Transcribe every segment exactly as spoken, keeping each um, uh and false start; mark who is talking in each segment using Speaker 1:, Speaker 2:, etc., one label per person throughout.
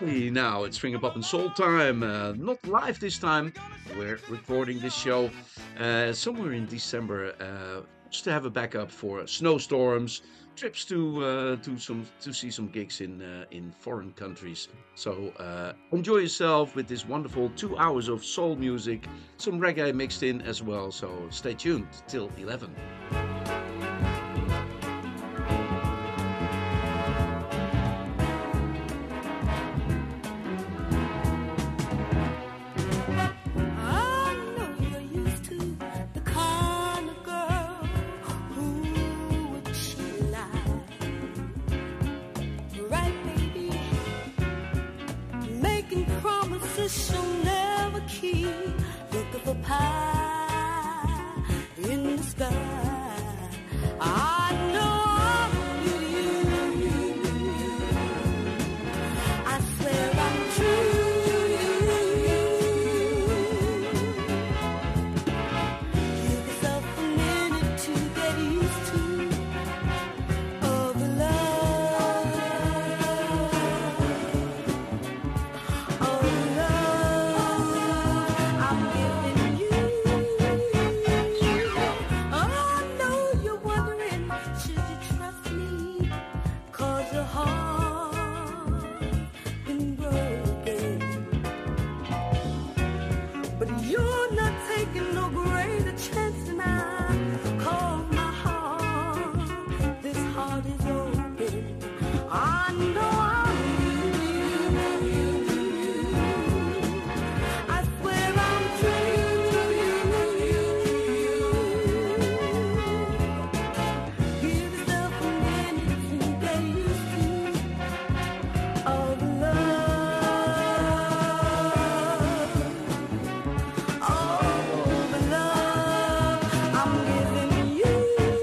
Speaker 1: Hey, now it's Finger Pop and Soul time. Uh, not live this time. We're recording this show uh, somewhere in December, uh, just to have a backup for snowstorms, trips to uh, to some to see some gigs in uh, in foreign countries. So uh, enjoy yourself with this wonderful two hours of soul music, some reggae mixed in as well. So stay tuned till eleven.
Speaker 2: She'll never keep. Looking for pie in the sky. I know I'm with you. I swear I'm true. Give yourself a minute to get used to all the love. All the love I'm giving you. Oh, I know you're wondering, should you trust me? 'Cause your heart's been broken. But you're not taking no greater chance than I. 'Cause my heart, this heart is open. I know I'm with you. I swear I'm true to you. Give yourself a minute to get used to all the love, all the love I'm giving you.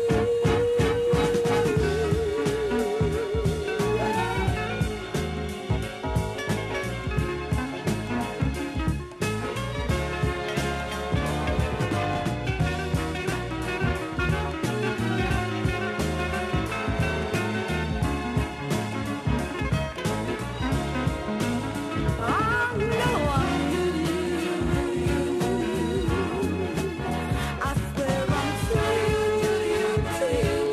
Speaker 2: I know I'm with you. I swear I'm true to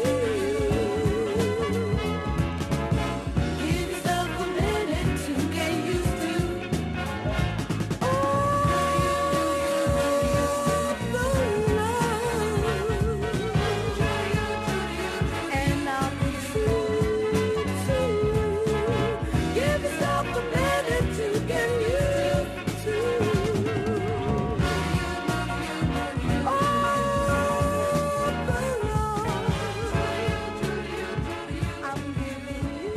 Speaker 2: you. Give yourself a minute to get used to all the love, and I'll be true to you. Give yourself a minute to get used to all the love I'm giving you.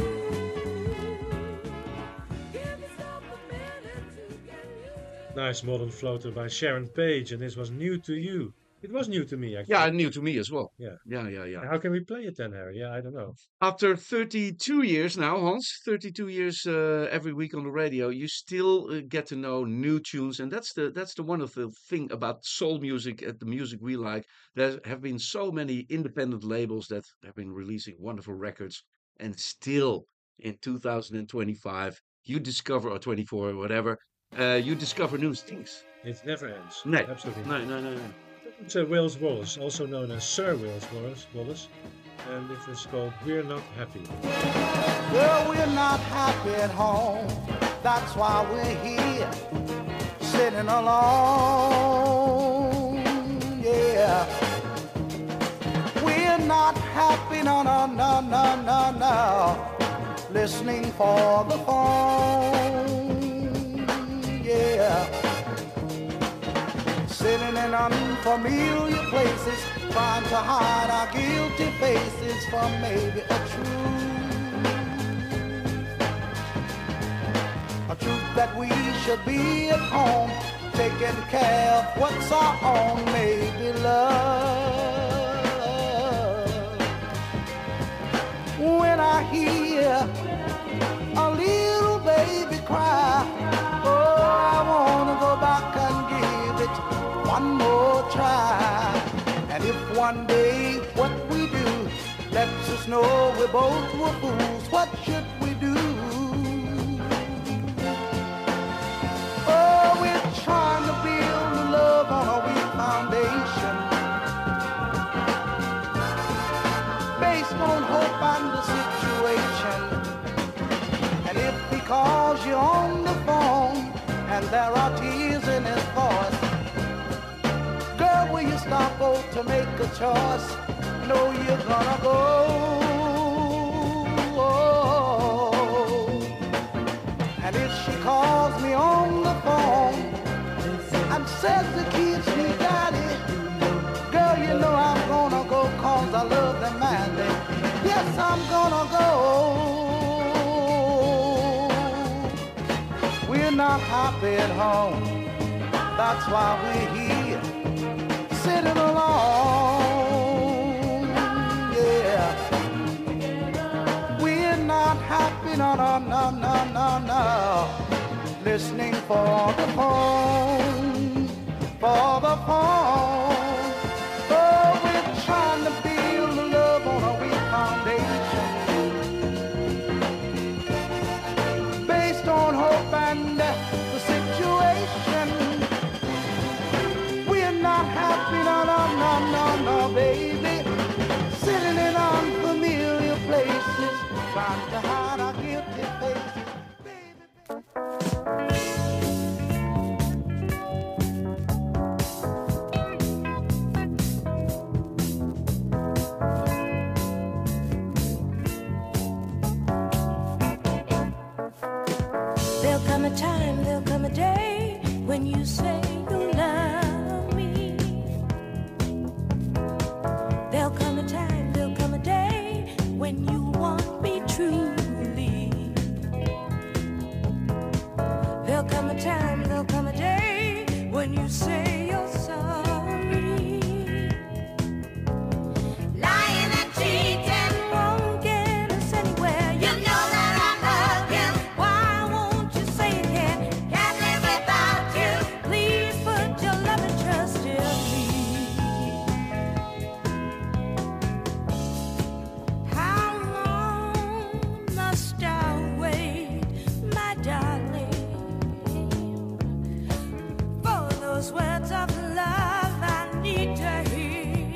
Speaker 2: Give yourself a minute to get used.
Speaker 3: Nice modern floater by Sharon Page, and this was new to you. It was new to me, actually.
Speaker 1: Yeah, new to me as well.
Speaker 3: Yeah.
Speaker 1: Yeah, yeah, yeah.
Speaker 3: How can we play it then, Harry? Yeah, I don't know.
Speaker 1: After thirty-two years now, Hans, thirty-two years uh, every week on the radio, you still uh, get to know new tunes, and that's the that's the wonderful thing about soul music and the music we like. There have been so many independent labels that have been releasing wonderful records, and still in two thousand twenty-five, you discover or twenty-four or whatever, uh, you discover new things.
Speaker 3: It never ends.
Speaker 1: Nee,
Speaker 3: Absolutely.
Speaker 1: nee, nee, nee, nee.
Speaker 3: It's uh, Wales Wallace, also known as Sir Wales Wallace, Wallace, and this is called We're Not Happy.
Speaker 4: Well, we're not happy at home. That's why we're here, sitting alone. Yeah. We're not happy, no, no, no, no, no, no. Listening for the phone. Yeah. Sitting in unfamiliar places, trying to hide our guilty faces from maybe a truth, a truth that we should be at home, taking care of what's our own, maybe love. When I hear a little baby cry, oh, I wanna go back and give it one more try. And if one day what we do lets us know we both were fools, what should we do? if he calls you on the phone and there are tears in his voice, girl, will you stop oh, to make a choice? No, you're gonna go. And if she calls me on the phone and says to kiss me, daddy, girl, you know I'm gonna go cause I love them madly. Yes, I'm gonna go. We're not happy at home. That's why we're here, sitting alone. Yeah. We're not happy, no, no, no, no, no, no. Listening for the phone, for the phone. Oh, we're trying to build a love on a weak foundation, based on hope and uh, the situation. We're not happy, no, no, no, no, no, baby. Sitting in unfamiliar places, trying to hide our guilty faces.
Speaker 2: There'll come a time, there'll come a day when you say you love me. There'll come a time, there'll come a day when you want me truly. There'll come a time, there'll come a day when you say you're sorry. Lying and cheating won't get us anywhere. You know that I love you. Why won't you say it again? Can't live without you. Please put your love and trust in me. How long must I wait, my darling, for those words of love I need to hear?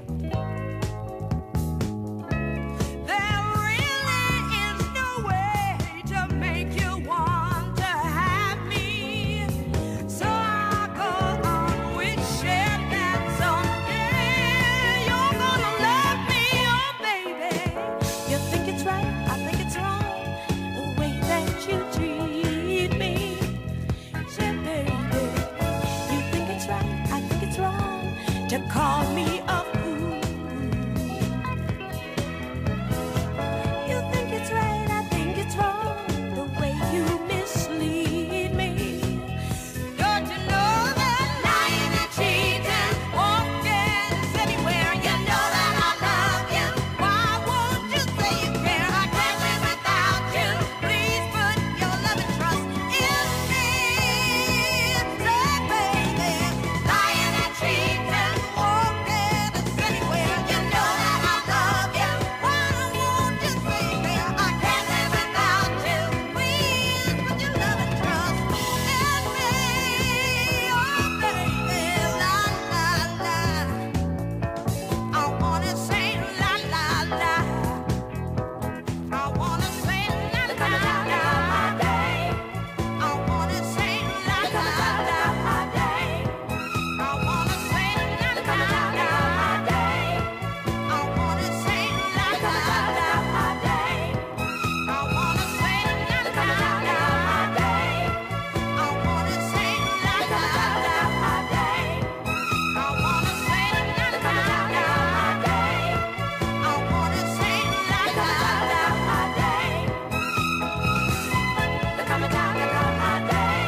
Speaker 2: There really is no way to make you want to have me. So I go on wishing that someday you're gonna love me, oh baby. You think it's right, I think it's wrong, the way that you treat me. Say, baby, you think it's right, I think it's wrong to call me a fool. You think it's right, I think it's wrong, the way you mislead me. Don't you know that lying and cheating won't get us anywhere? You know that I love you. Why won't you say you care? I can't live without you. Please put your love and trust in me. Say, baby, lying and cheating won't get us anywhere. You know that I love you. Why won't you say you care? I can't live without you. Please put your love and trust in me. Oh, baby, la, la, la. I wanna say la, la, la. I wanna say la, la, la. I wanna say la, la, la. I wanna say la, la, la. I wanna say la, la, la. I wanna say la, la, la. I wanna say la, la, la. I wanna say la, la, la. I wanna say la, la, la. There come a time, there come a day.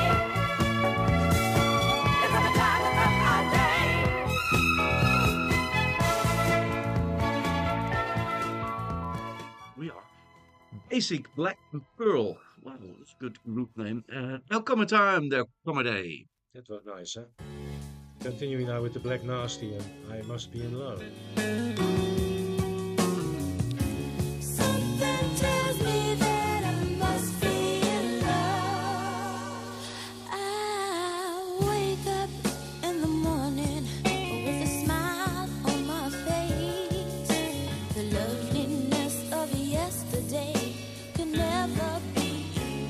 Speaker 2: There come a time, there come a day.
Speaker 1: We are Basic Black and Pearl. Wow, that's a good group name. Uh, there'll come a time, there'll come a day.
Speaker 3: That was nice, huh? Continuing now with the Black Nasty and I Must Be in Love.
Speaker 2: Something tells me that I must be in love. I wake up in the morning with a smile on my face. The loveliness of yesterday could never be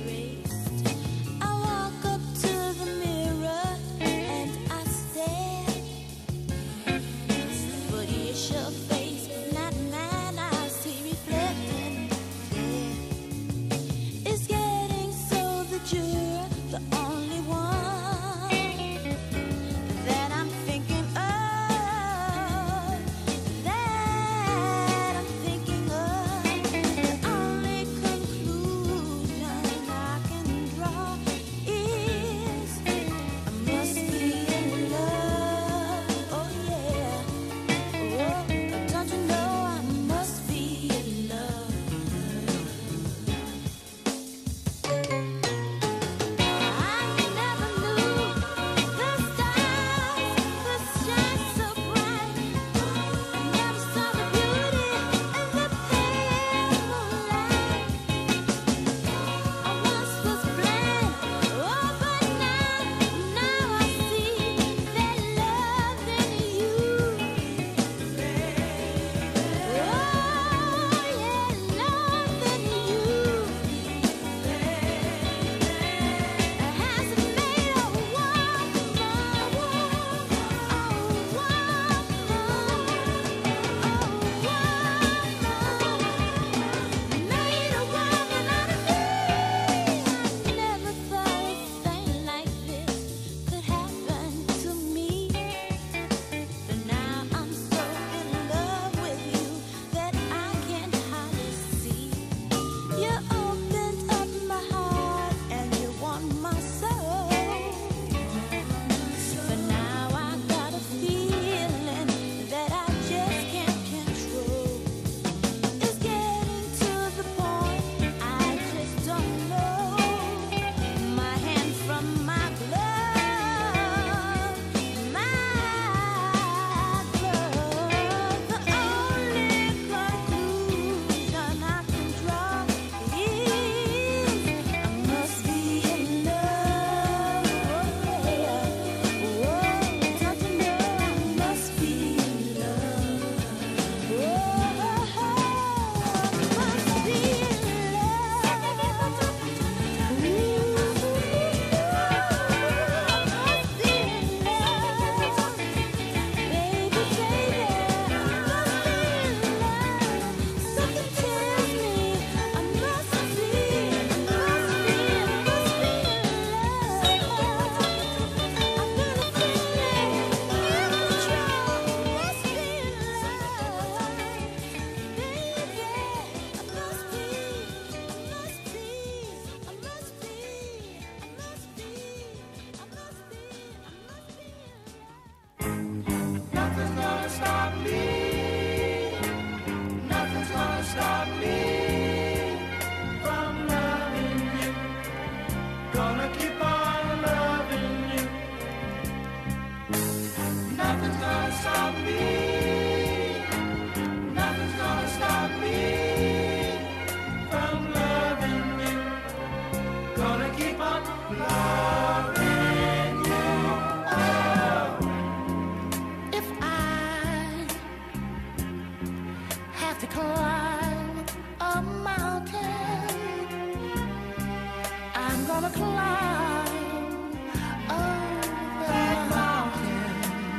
Speaker 4: gonna climb over that mountain.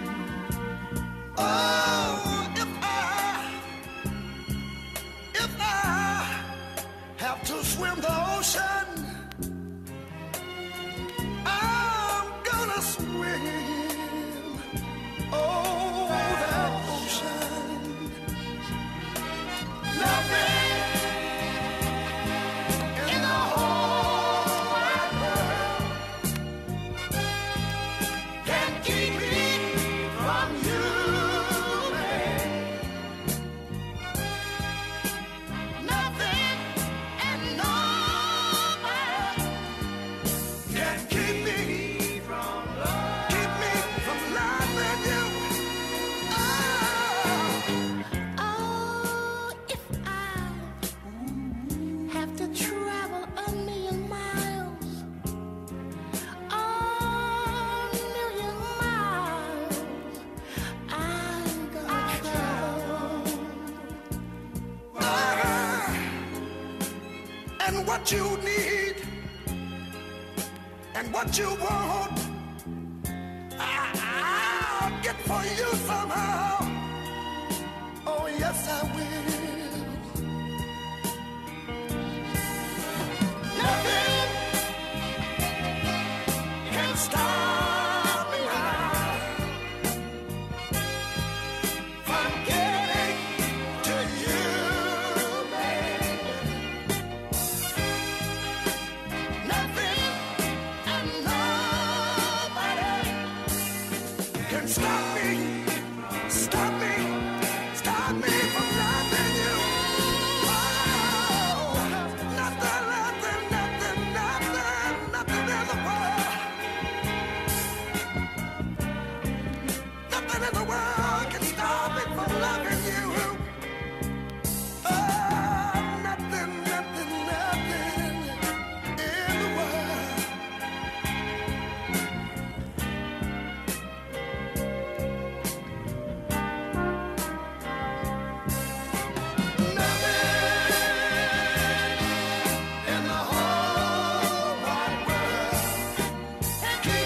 Speaker 4: Oh, if I, if I have to swim the ocean, I'm gonna swim. Oh, that ocean. Nothing in the whole wide world can keep me from you, babe. Nothing and nobody can keep me from love, keep me from loving you. Oh,
Speaker 2: Oh, if I have to travel a million miles, a million miles, I'm gonna travel.
Speaker 4: ah, and what you need and what you want, I- I'll get for you somehow. Oh, yes, I will. Nothing can stop me now from getting to you, baby. Nothing and nobody can stop me, stop me, stop me from loving you. Oh, nothing, nothing, nothing, nothing, nothing in the world, nothing in the world can stop me from loving you. Oh, nothing, nothing, nothing in the world. Nothing in the whole wide world can keep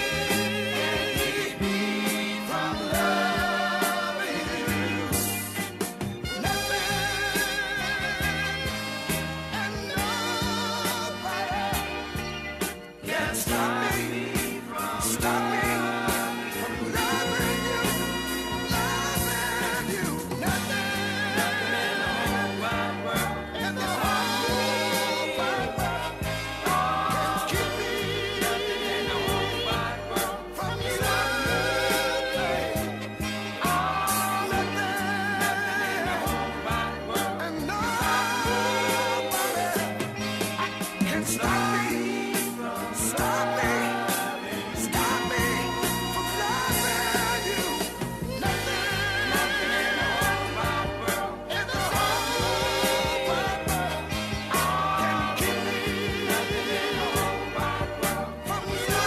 Speaker 4: me from loving you. Nothing and nobody can stop me, stop me from loving you, loving you. Nothing in the whole wide world, in the whole wide world can keep me, nothing in the whole wide world from you, babe. Oh, nothing, nothing in the whole wide world, and nobody can stop me, stop me, stop me from loving you. Nothing, nothing in the whole wide world, in the whole wide world can keep me, nothing in the whole wide world from you,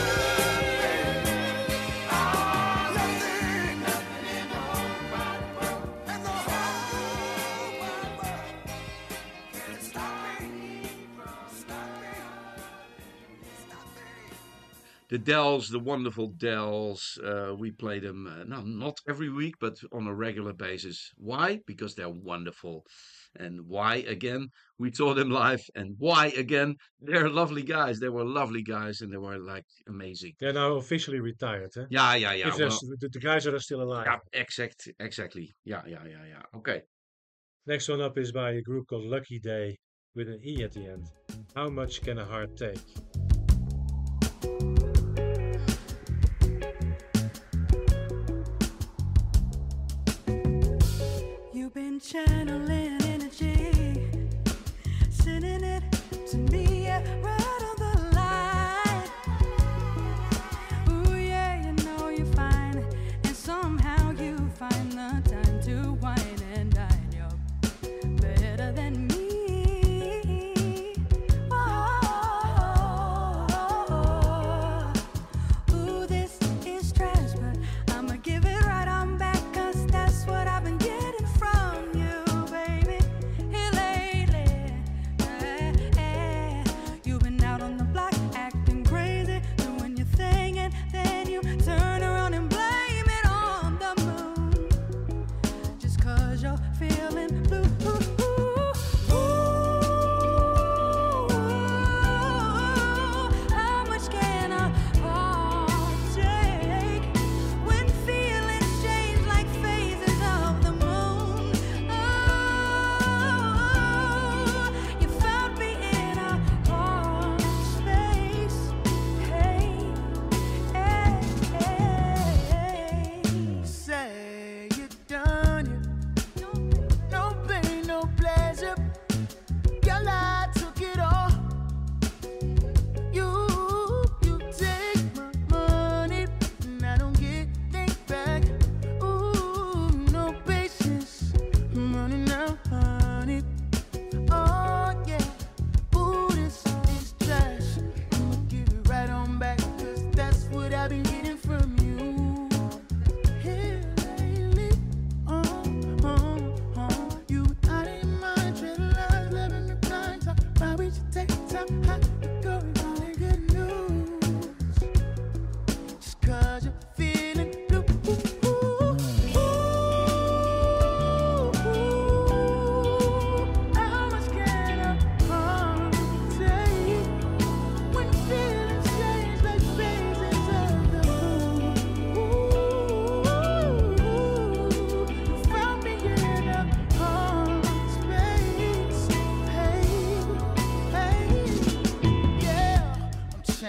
Speaker 4: baby. Oh, nothing, nothing in the whole wide world, in the whole wide world can stop me, stop me, stop me.
Speaker 1: The Dells, the wonderful Dells, uh, we play them uh, now not every week, but on a regular basis. Why? Because they're wonderful. And why again? We saw them live. And why again? They're lovely guys. They were lovely guys, and they were like amazing.
Speaker 3: They're now officially retired, huh?
Speaker 1: Yeah, yeah, yeah.
Speaker 3: If there's
Speaker 1: Well,
Speaker 3: the, the guys that are still alive.
Speaker 1: yeah, exact, exactly. Yeah, yeah, yeah, yeah. Okay.
Speaker 3: Next one up is by a group called Lucky Day with an E at the end. How much can a heart take?
Speaker 2: You've been channeling energy, sending it to me right on the line. Ooh yeah, you know you're fine, and somehow you find the time to wine and dine. You're better than me. Oh, ooh, this is trash, but I'ma give it right on back, 'cause that's what I've been getting from you, baby.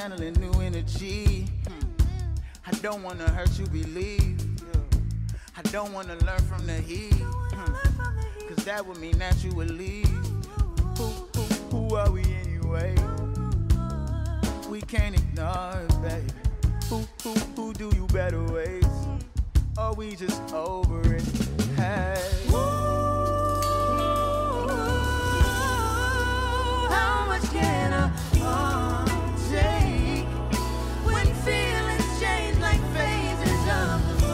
Speaker 5: channeling new energy. I don't wanna hurt you, believe. I don't wanna learn from the heat. Cause that would mean that you would leave. Who, who, who are we anyway? We can't ignore it, baby. Who, who, who do you better ways? Or we just over it? Hey.
Speaker 2: How much can a heart take when feelings change like phases of the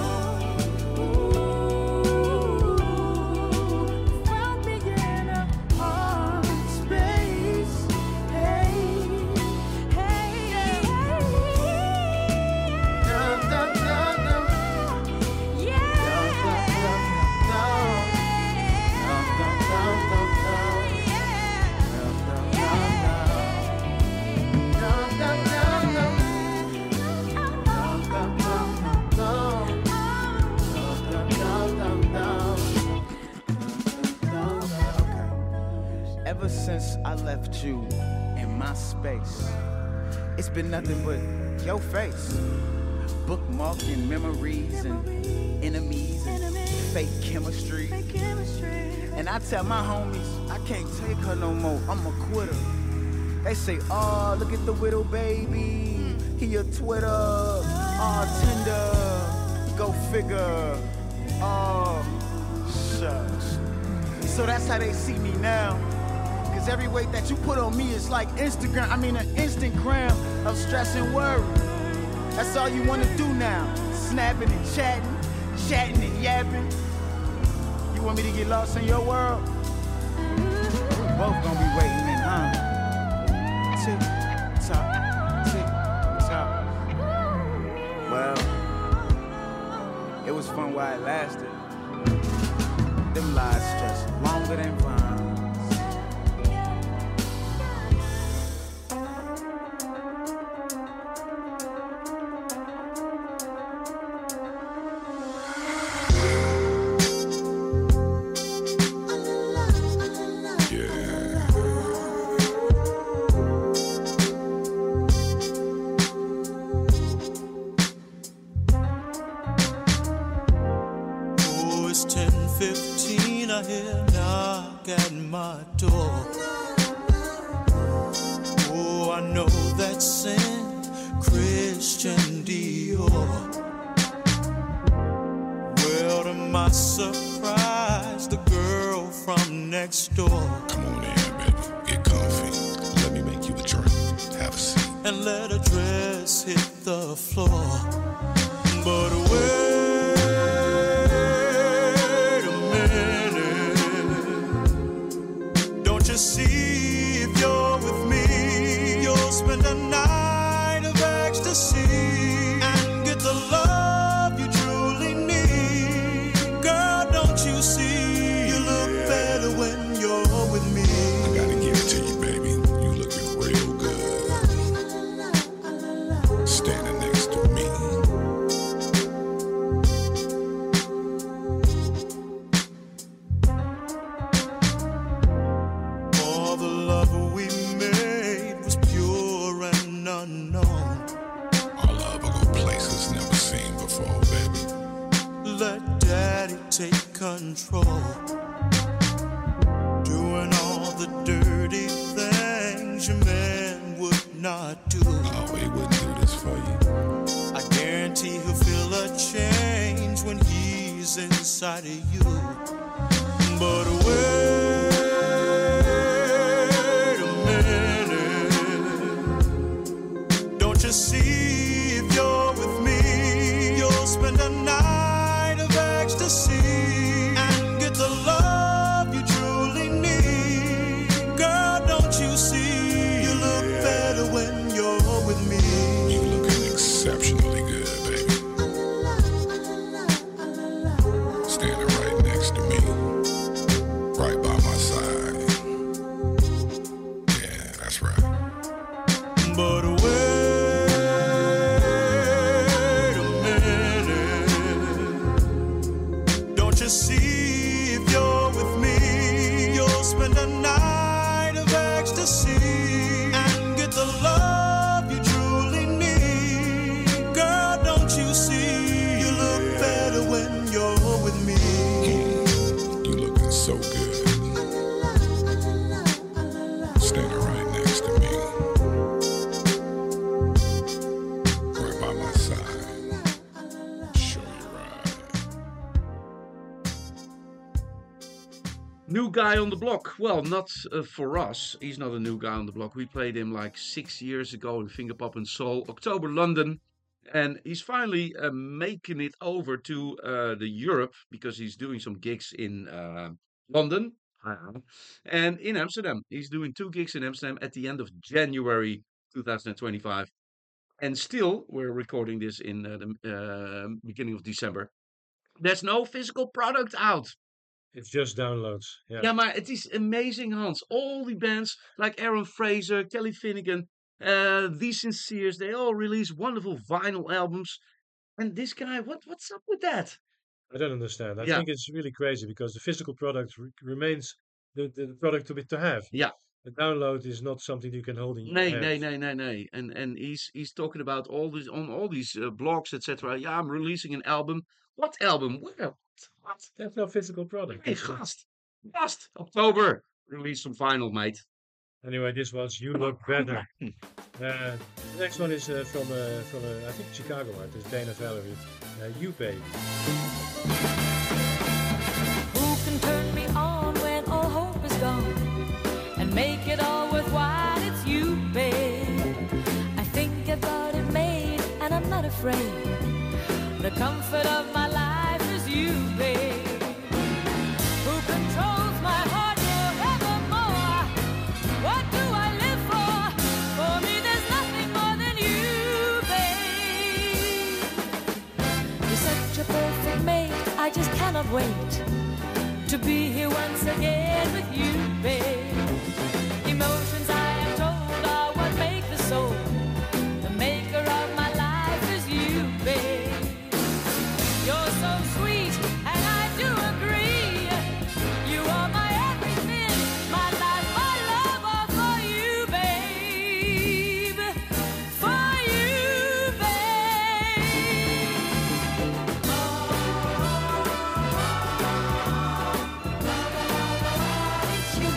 Speaker 2: moon? From beginning of heart space, hey, hey, hey,
Speaker 5: Dum, dum, dum, dum.
Speaker 2: yeah.
Speaker 5: Dum, dum, dum, dum, dum. Dum, dum, dum, dum. Dum, dum, dum, dum. Dum, dum, dum, dum. Dum, dum, dum. Okay. Ever since I left you in my space, it's been nothing but your face. Bookmarking memories and enemies and fake chemistry. And I tell my homies, I can't take her no more, I'm a quitter. They say, oh, look at the widow baby, he a Twitter, oh, Tinder, go figure, oh, shucks. So that's how they see me now. Cause every weight that you put on me is like Instagram, I mean an Instagram of stress and worry. That's all you wanna do now, snapping and chatting, chatting and yapping. You want me to get lost in your world? We both gonna be waiting in, huh? Tick tock, tick tock. Well, it was fun while it lasted. Them lies stretch longer than vines.
Speaker 6: Oh, it's ten fifteen, I hear a knock at my door. Oh, I know that's Saint Christian Dior. Well, to my surprise, the girl from next door.
Speaker 7: Come on in, baby. Get comfy. Let me make you a drink. Have a seat.
Speaker 6: And let her dress hit the floor. But wait a minute. Don't you see, if you're with me, you'll spend a night of ecstasy and get the love you truly need. Girl, don't you see, you look better when you're with me.
Speaker 7: I gotta give it to you, baby. You looking real good. Standing next to me.
Speaker 6: All the love we made was pure and unknown.
Speaker 7: Our love will go places never seen before, baby.
Speaker 6: Let daddy take control. Doing all the dirty things your man would not do.
Speaker 7: Oh, he wouldn't do this for you.
Speaker 6: I guarantee he'll feel a change when he's inside of you. But wait a minute. Don't you see, if you're with me, you'll spend a night of ecstasy and get the love you truly need. Girl, don't you see, you look better when you're with me.
Speaker 7: You looking exceptionally good, baby. Standing right next to me. Right by my side. Yeah, that's right.
Speaker 6: But wait
Speaker 1: guy on the block. Well, not uh, for us. He's not a new guy on the block. We played him like six years ago in Finger Pop and Soul, October London. And he's finally uh, making it over to uh, the Europe because he's doing some gigs in uh, London uh, and in Amsterdam. He's doing two gigs in Amsterdam at the end of January twenty twenty-five. And still, we're recording this in uh, the uh, beginning of December. There's no physical product out.
Speaker 3: It's just downloads. Yeah.
Speaker 1: Ja, maar het is amazing, Hans. All the bands like Aaron Fraser, Kelly Finnegan, uh, The Sinceres, they all release wonderful vinyl albums. And this guy, what what's up with that?
Speaker 3: I don't understand. I
Speaker 1: Yeah.
Speaker 3: think it's really crazy because the physical product re- remains the, the product to be to have.
Speaker 1: Yeah.
Speaker 3: The download is not something you can hold in your
Speaker 1: Nee,
Speaker 3: hand.
Speaker 1: nee, nee, nee, nee. And and he's he's talking about all this on all these uh, blogs, et cetera. Yeah, I'm releasing an album. What album? Where? What?
Speaker 3: There's no physical product.
Speaker 1: Hey,
Speaker 3: It's, uh,
Speaker 1: gast. Gast. October. Release some vinyl, mate.
Speaker 3: Anyway, this was You Look Better. Uh, the next one is uh, from uh, from uh, I think Chicago artist Dana Valerie. Uh, you Baby.
Speaker 2: Who can turn me on when all hope is gone and make it all worthwhile? It's you, babe. I think I've got it made and I'm not afraid. The comfort of my life is you, babe. Who controls my heart forevermore? What do I live for? For me there's nothing more than you, babe. You're such a perfect mate, I just cannot wait to be here once again with you, babe. Emotions I am told are what make the soul. The maker of my life is you, babe. You're so sweet and I do agree. You are my everything, my life, my love, all for you, babe. For you, babe. It's you,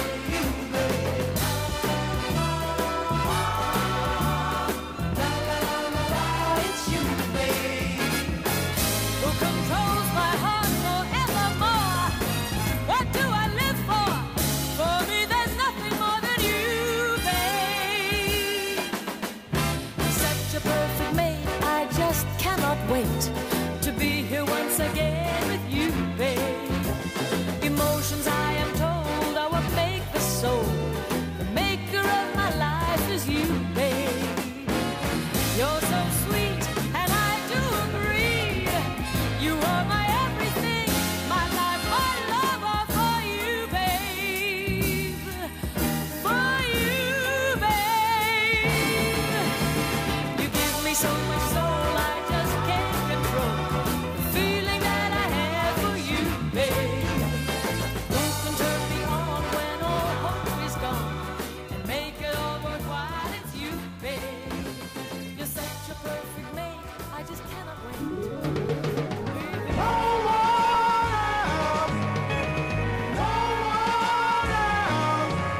Speaker 2: it's you, babe. Who controls my heart forevermore? What do I live for? For me there's nothing more than you, babe. Such a perfect mate, I just cannot wait to be here once again with you, babe. Emotions I am told are what make the soul. The maker of my life is you, babe. You're so sweet and I do agree. You are my everything, my life, my love, all for you, babe. For you, babe. You give me so much soul I just can't control. The feeling that I have for you, babe. Who can turn me on when all hope is gone and make it all worthwhile? It's you, babe. You're such a perfect mate, I just cannot wait.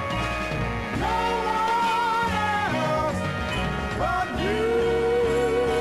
Speaker 4: But you.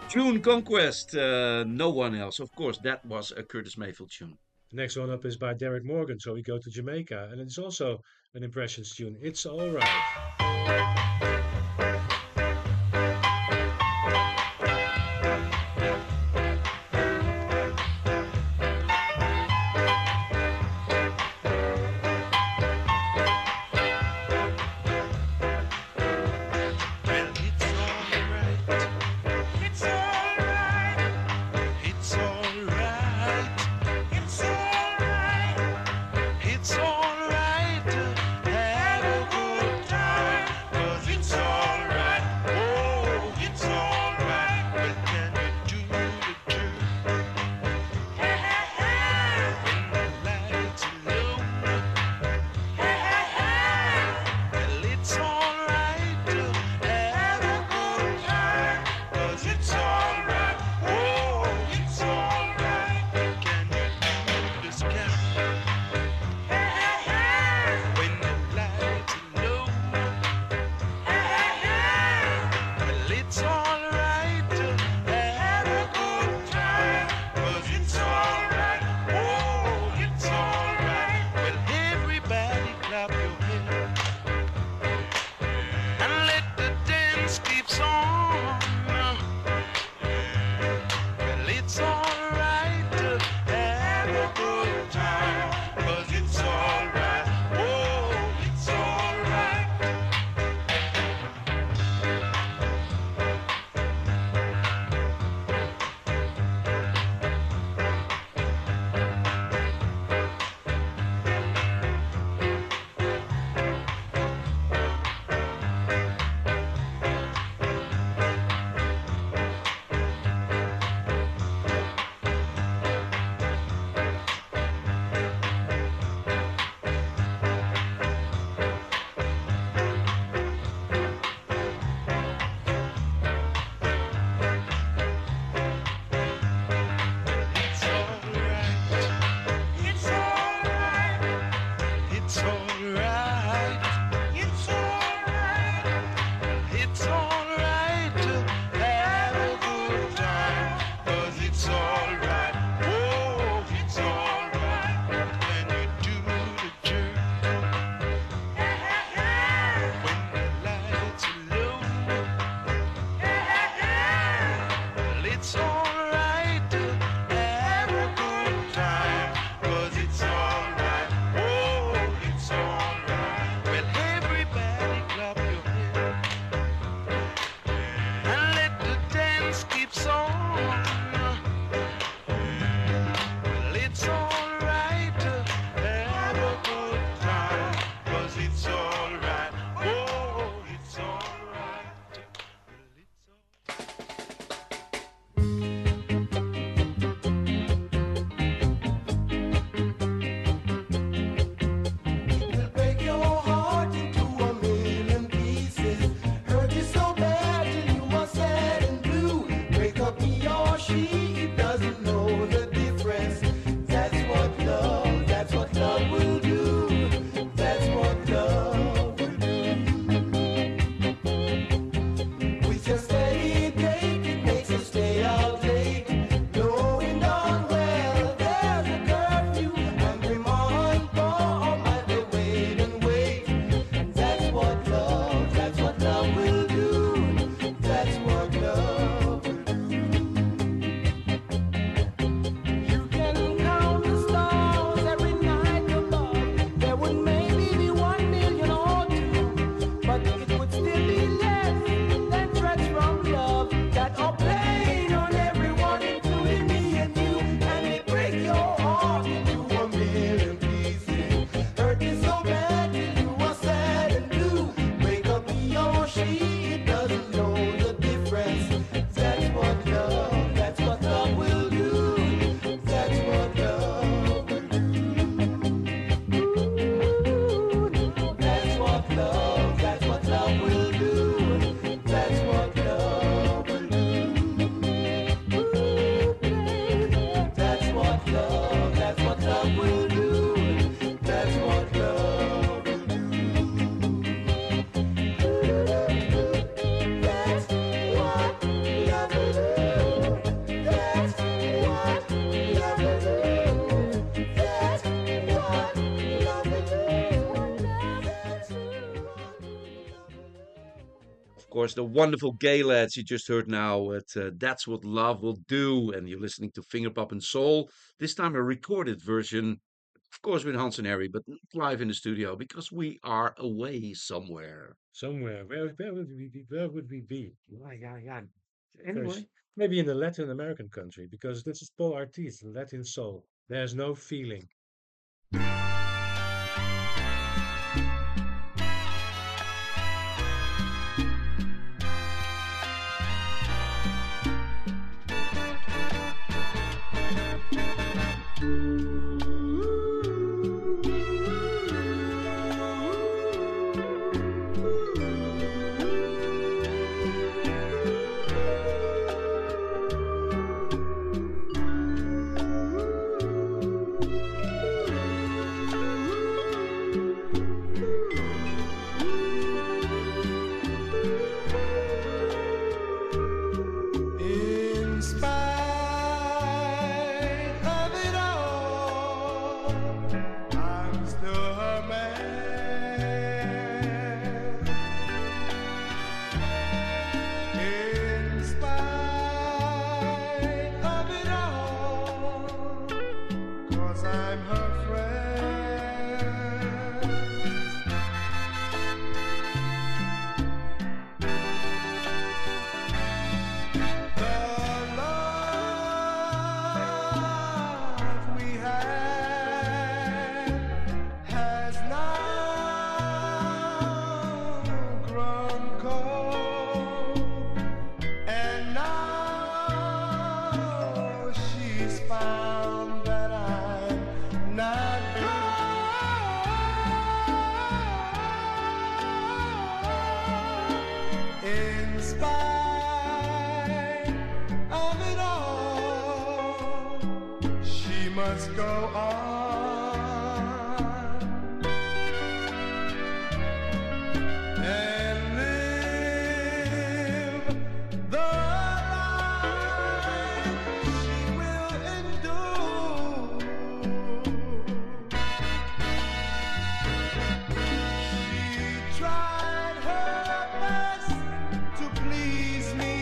Speaker 1: June Conquest, uh, no one else. Of course, that was a Curtis Mayfield tune.
Speaker 3: The next one up is by Derek Morgan, so we go to Jamaica, and it's also an Impressions tune. It's all right.
Speaker 6: Well, it's alright. It's alright. It's alright. It's alright. It's alright to have a good time. 'Cause it's
Speaker 1: course, the wonderful Gay Lads you just heard now with uh, That's What Love Will Do. And you're listening to Finger Pop and Soul. This time a recorded version, of course, with Hans and Harry, but not live in the studio because we are away somewhere.
Speaker 3: Somewhere. Where where would we be? Where would we be?
Speaker 1: Yeah, yeah, yeah.
Speaker 3: First,
Speaker 1: Anyway,
Speaker 3: maybe in a Latin American country, because this is Paul Artis, Latin soul. There's no feeling.
Speaker 5: In spite of it all, I'm still her man. In spite of it all, 'cause I'm her friend. The love we had has now grown cold, and now she's found that I'm not good. In spite of it all, she must go on and live the life she will endure. She tried her best to please me,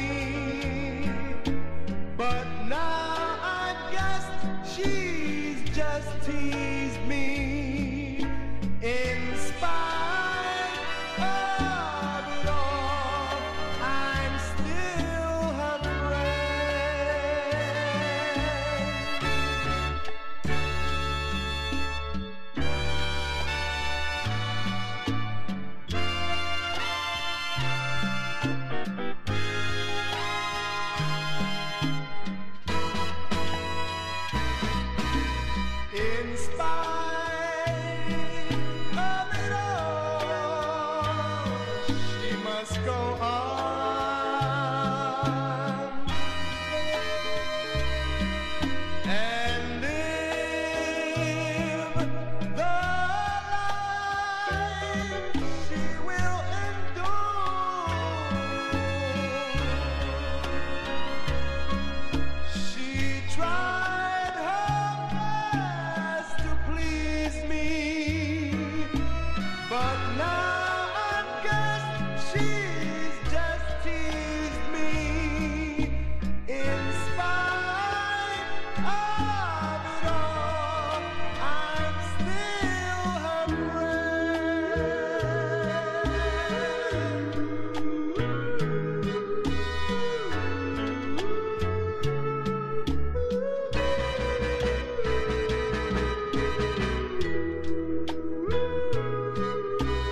Speaker 5: but now I guess she's just teased me. In spite of it all, I'm still her friend. In spite of it all, she must go on and live the life she will endure. She tried her best to please me, but now I guess she's just teased me. In spite of it all, I'm still her friend.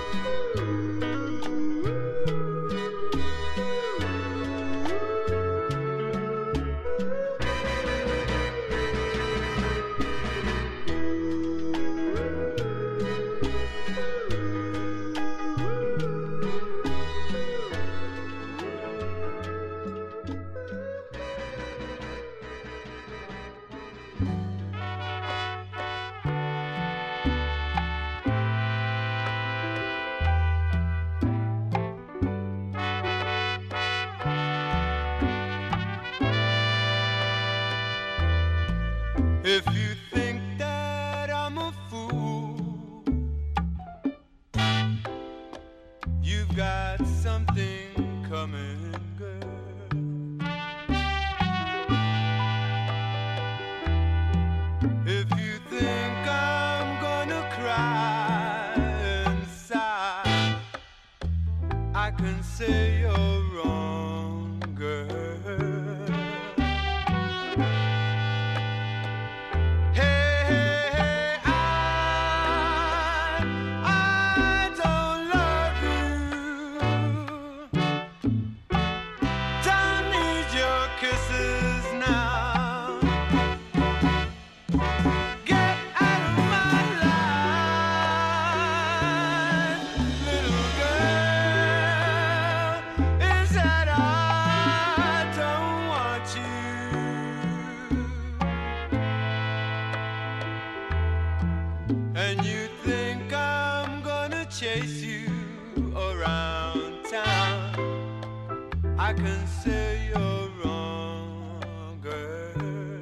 Speaker 8: chase you around town, I can say you're wrong, girl.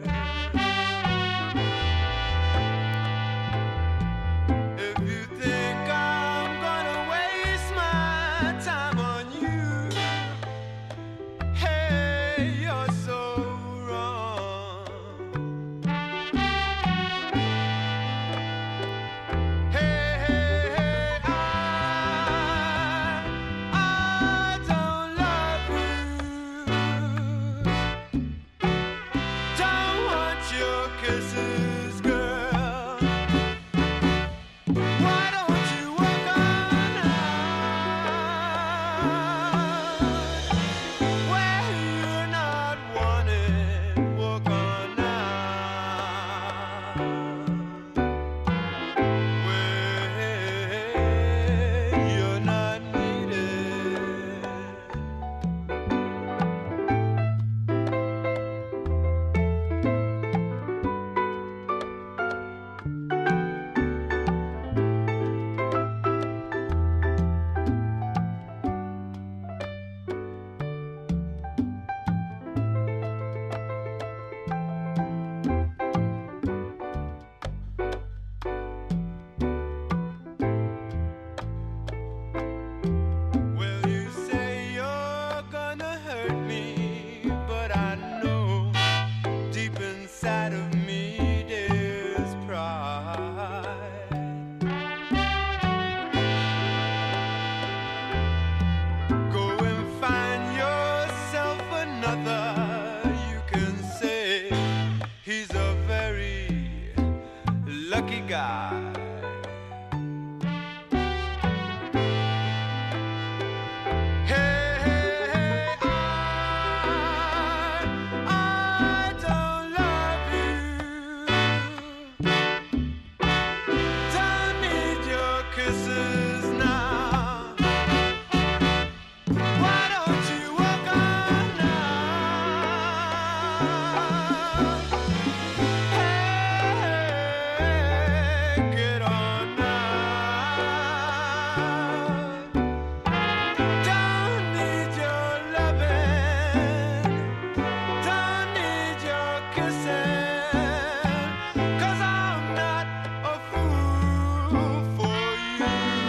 Speaker 8: If you think I'm gonna waste my time on you, hey, you're so wrong. Hey, hey, hey, I, I don't love you. Don't want your kisses, girl. Why don't you walk on out where you're not wanted? Walk on out where you're not needed. Well, you say you're gonna hurt me, but I know deep inside of me there's pride. Go and find yourself another. You can say he's a very lucky guy. Hey, hey, hey, I, I don't love you. Don't need your kisses now. Why don't you walk on out? Hey, get on out. Don't need your loving, don't need your kissing, 'cause I'm not a fool for you.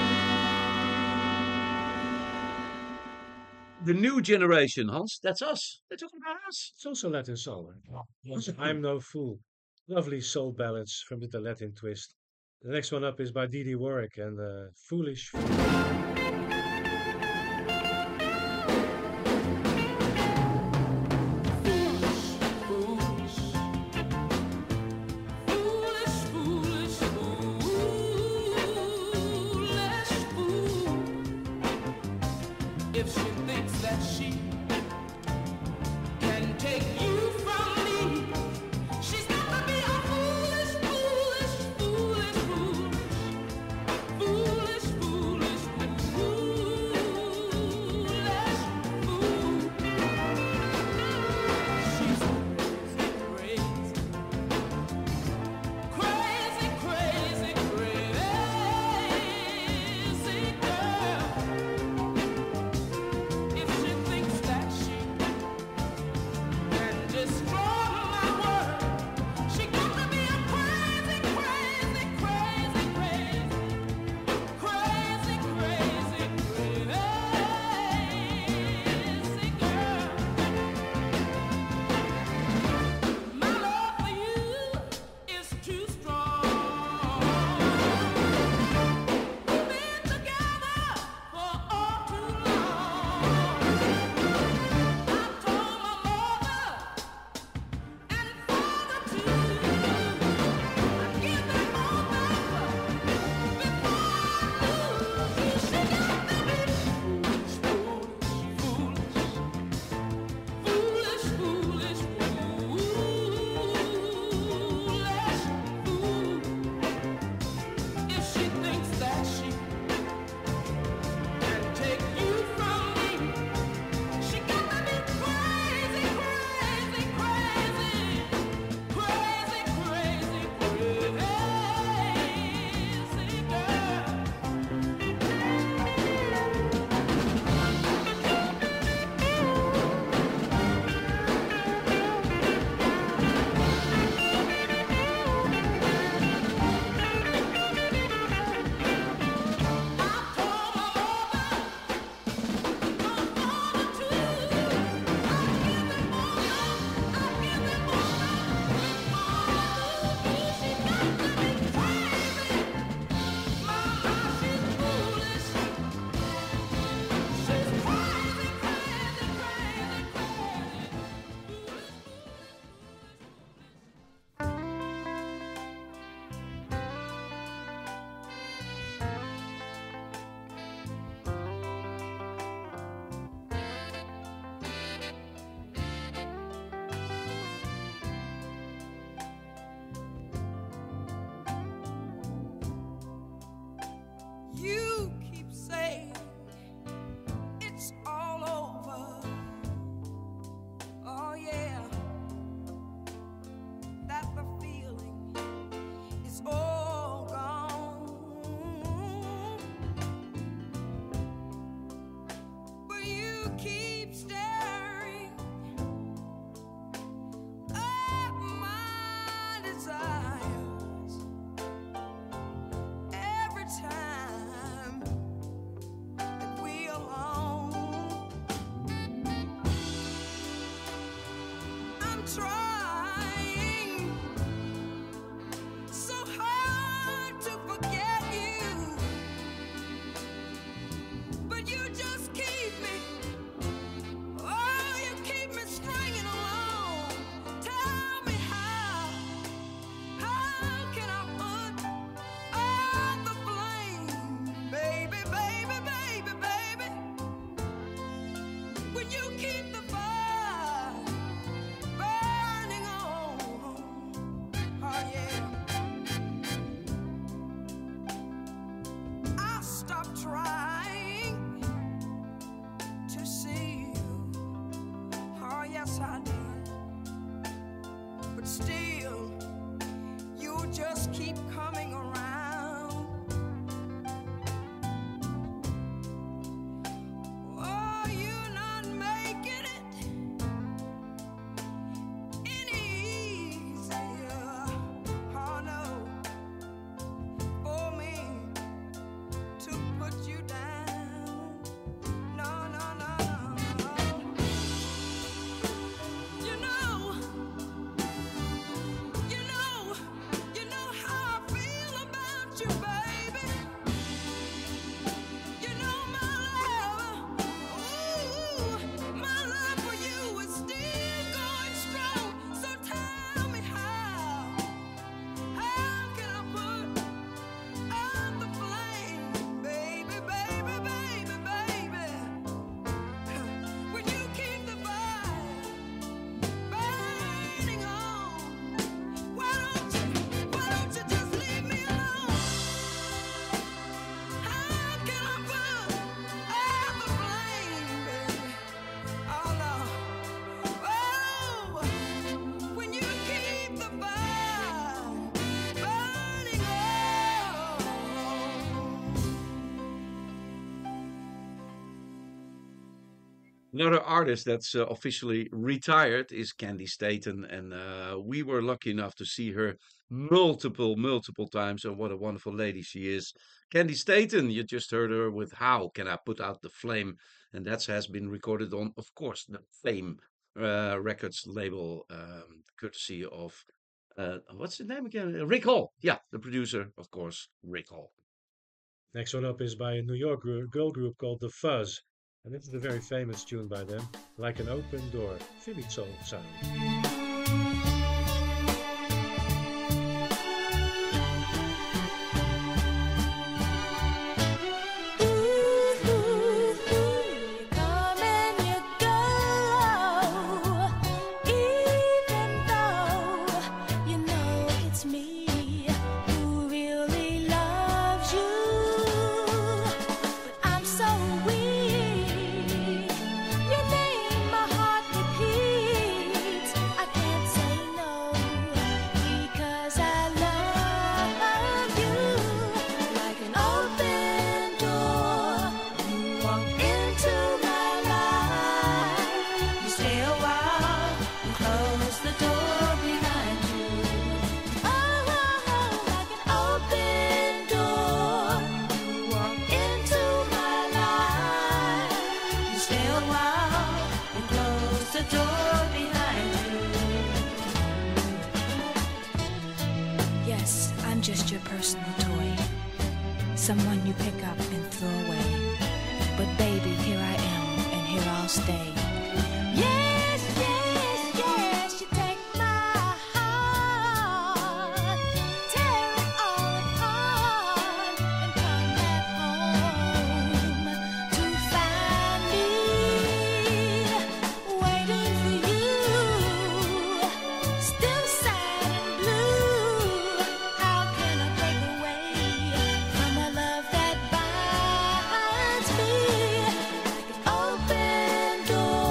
Speaker 1: The new generation, Hans. That's us. They're talking about us.
Speaker 3: It's also Latin soul. Yes, I'm No Fool. Lovely soul ballads from with the Latin twist. The next one up is by Dee Dee Warwick and uh, Foolish Fool.
Speaker 2: Foolish, foolish, foolish fool. If she thinks that she can take you from me, she's got to be a foolish, foolish, foolish fool. Foolish, foolish fool. trying to see you. Oh, yes, I did. But still, you just keep coming around. Oh, you're not making it any easier. Oh, no. For me to put you down. No, no, no, no, no. You know, you know, you know how I feel about you, baby. You know my love, ooh, my love for you is still going strong. So tell me how, how can I put out the flame, baby, baby, baby, baby? When you keep the fire burning on, why don't you, why don't you just leave me alone? How can I put out the flame, baby? Oh no, oh, when you keep the fire burning on.
Speaker 1: Another artist that's uh, officially retired is Candy Staten, and uh, we were lucky enough to see her multiple, multiple times. And what a wonderful lady she is. Candy Staten, you just heard her with How Can I Put Out the Flame? And that has been recorded on, of course, the Fame uh, Records label, um, courtesy of, uh, what's the name again? Uh, Rick Hall. Yeah, the producer, of course, Rick Hall.
Speaker 3: Next one up is by a New York gr- girl group called The Fuzz. And this is a very famous tune by them, Like an Open Door, Philly soul sound.
Speaker 2: You come and you go, even though you know it's me who really loves you. But I'm so weak. Your name my heart repeats. I can't say no because I love you. Like an open door, you walk into my life. You stay a while and close the door behind you. Oh, oh, oh, like an open door, you walk into my life. You stay a while and close the door behind you. Yes, I'm just your personal toy, someone you pick up and throw away. But baby, here I am, and here I'll stay. Yes, yes, yes, you take my heart, tear it all apart, and come back home to find me waiting for you, still sad and blue. How can I break away from a love that binds me like an open door?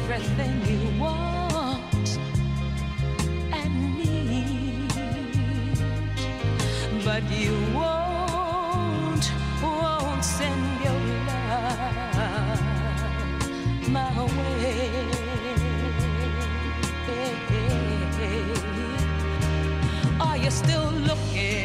Speaker 2: everything you want and need, but you won't, won't send your love my way. Are you still looking